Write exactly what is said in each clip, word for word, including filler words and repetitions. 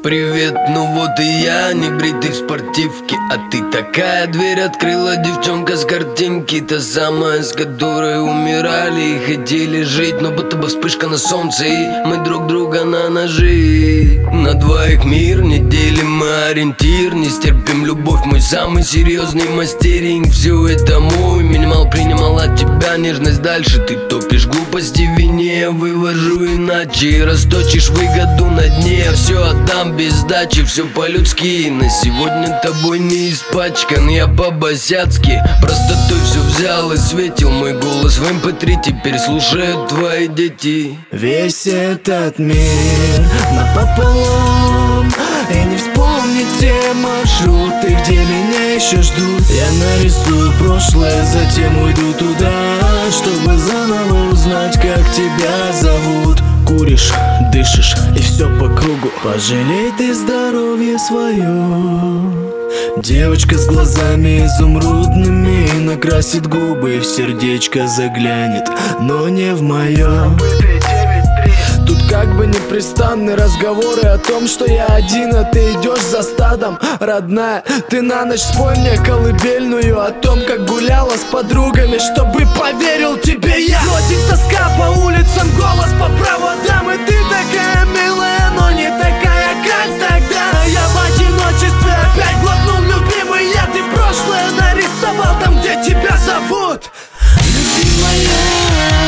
Привет, ну вот и я, не бритый в спортивке. А ты такая, дверь открыла девчонка с картинки. Та самая, с которой умирали и хотели жить. Но будто бы вспышка на солнце, и мы друг друга на ножи. На двоих мир, не делим мы ориентир. Не стерпим любовь, мой самый серьезный мастеринг. Все это мой минимал, принимал от тебя нежность. Дальше ты топишь глупости в вине, я вывожу иначе. Расточишь выгоду на дне, я все отдам без сдачи, все по-людски. На сегодня тобой не испачкан, я по-босяцки. Простотой все взял и светил мой голос в эм пэ три. Теперь слушают твои дети. Весь этот мир напополам, и не вспомнить те маршруты, где меня еще ждут. Я нарисую прошлое, затем уйду туда, чтобы заново узнать, как тебя зовут. Куришь, дышишь, и все по кругу. Пожалей ты здоровье свое. Девочка с глазами изумрудными накрасит губы, в сердечко заглянет, но не в мое. Тут как бы непрестанные разговоры о том, что я один, а ты идешь за стадом. Родная, ты на ночь спой мне колыбельную о том, как гуляла с подругами, чтобы поверил тебе я. Бродит тоска по улицам, голос по проводам, и ты такая милая, но не такая, как тогда. Я в одиночестве опять глотнул любимый я. Ты прошлое нарисовал там, где тебя зовут, любимая.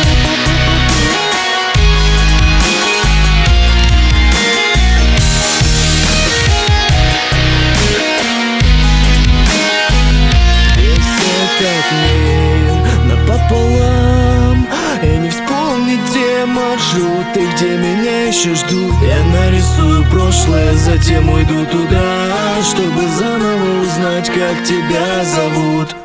Напополам, и не вспомнить те маршруты, где меня еще ждут. Я нарисую прошлое, затем уйду туда, чтобы заново узнать, как тебя зовут.